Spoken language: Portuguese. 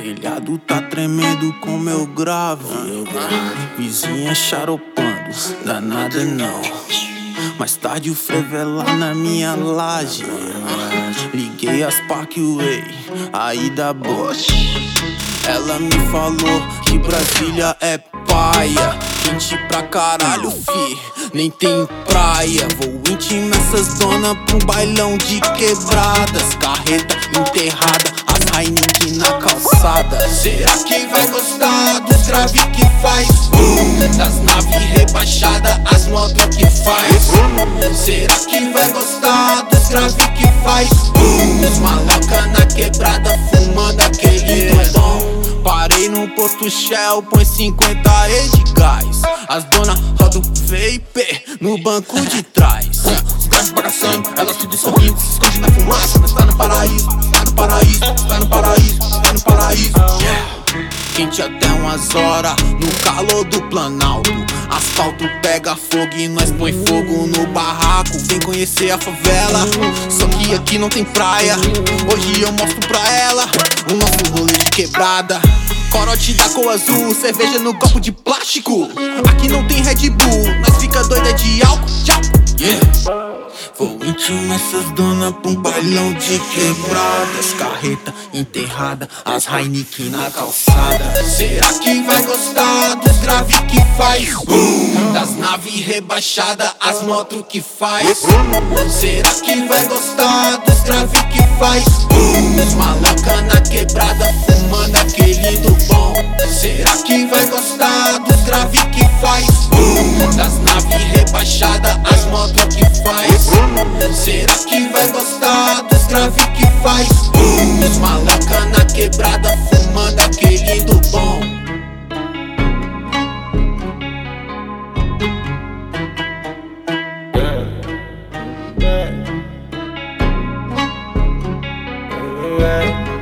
Telhado tá tremendo com meu grave. Vizinha charopando, dá nada não. Mais tarde o frevo lá na minha laje. Liguei as Parkway, aí dá bote. Ela me falou que Brasília é paia. Quente pra caralho, fi, nem tem praia. Vou intimar essas donas pra um bailão de quebradas. Carreta enterrada, as Heineken na calçada. Será que vai gostar dos grave que faz boom? Das naves rebaixadas, as motos que faz boom. Será que vai gostar dos grave que faz boom? Os maloca na quebrada fumando aquele dom. Parei no posto Shell, põe 50 e de gás. As dona rodam vape no banco de trás. Os gás bagaçando, elas tudo sorrindo, se esconde na fumaça. Nós tá no paraíso, tá no paraíso, tá no paraíso, tá no paraíso. Quente até umas horas, no calor do Planalto. Asfalto pega fogo e nós põe fogo no barraco. Vem conhecer a favela, só que aqui não tem praia. Hoje eu mostro pra ela o nosso rolê de quebrada. Corote da cor azul, cerveja no copo de plástico. Aqui não tem Red Bull, nós fica doida de álcool. Tchau, Vou intimar essas donas pra um bailão de quebradas. Carreta enterrada, as Heineken na calçada. Será que vai gostar dos grave que faz boom? Das naves rebaixadas, as motos que faz boom. Será que vai gostar dos grave que faz boom? Os maloca na quebrada fumando aquele do bom. Será que vai gostar dos grave que faz boom? Das naves rebaixadas, as motos que faz boom. Será que vai gostar dos grave que faz boom? Os maloca na quebrada fumando aquele do bom. Yeah.